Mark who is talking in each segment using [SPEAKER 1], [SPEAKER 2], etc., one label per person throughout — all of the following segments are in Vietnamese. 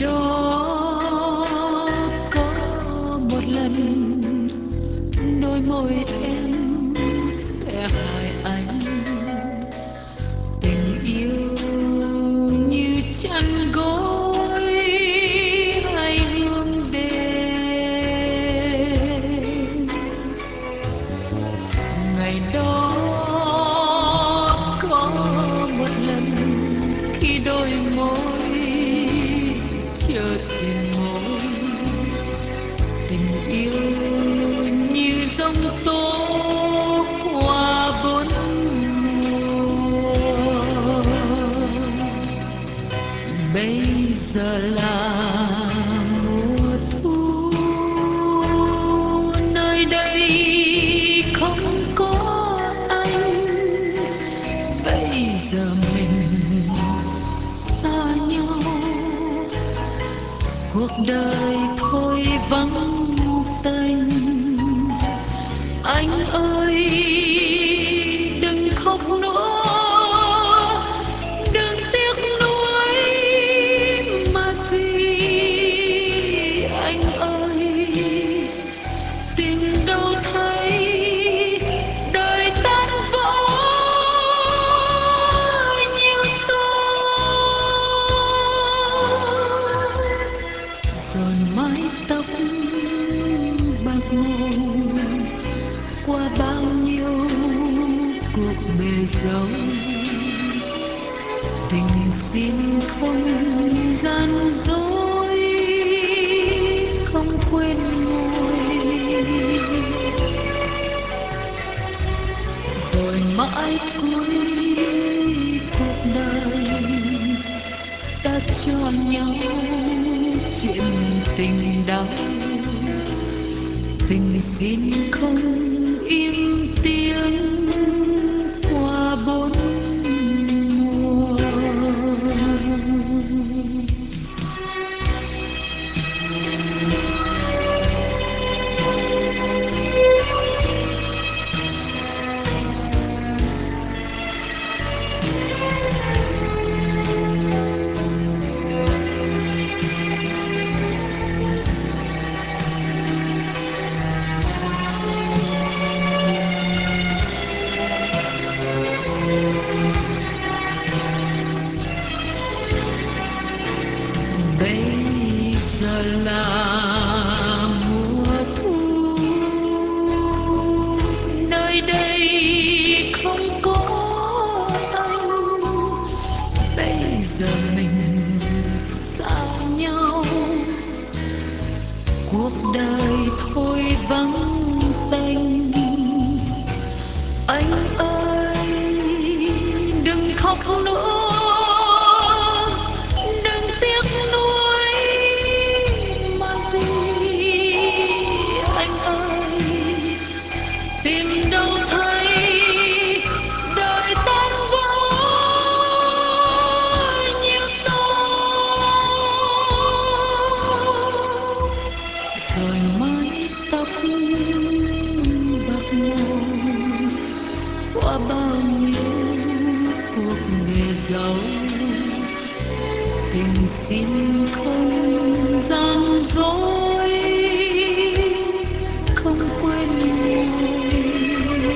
[SPEAKER 1] đó có một lần đôi môi em sẽ hỏi anh tình yêu như chăn gối hay hương đêm. Ngày đó có một lần khi đôi môi chợt tìm môi, tình yêu như giông tố qua bốn mùa. Bây giờ là mùa thu, nơi đây không có anh. Bây giờ mình xa nhau, cuộc đời thôi vắng tênh. Anh ơi đừng khóc nữa, đừng tiếc nuối mà gì. Anh ơi tìm đâu thấy đời tan vỡ như tôi. Rồi mái tóc bạc màu qua bao nhiêu cuộc bề dâu, tình xin không gian dối, không quên môi. Rồi mãi cuối cuộc đời ta cho nhau chuyện tình đau, tình xin không im tiếng qua bốn mùa. Bây giờ là mùa thu, nơi đây không có anh. Bây giờ mình xa nhau, cuộc đời thôi vắng tênh. Anh ơi đừng khóc nữa, đừng tiếc nuối mà gì. Anh ơi tìm đâu thấy đời tan vỡ như tôi. Rồi mái tóc bạc màu qua bao nhiêu cuộc bề dâu, tình xin không gian dối, không quên môi.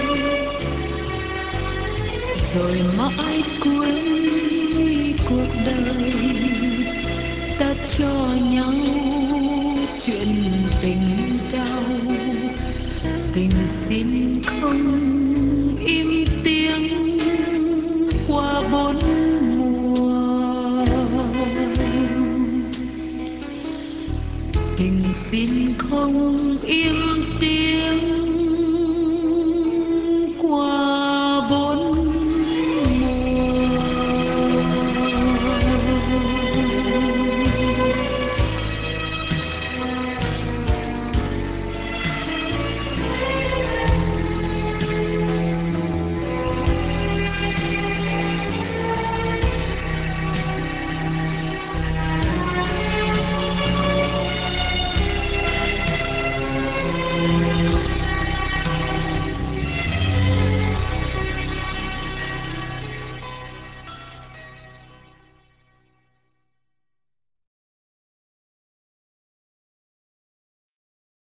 [SPEAKER 1] Rồi mãi cuối cuộc đời ta cho nhau chuyện tình đau, tình xin không im tiếng qua bốn mùa. Tình xin không im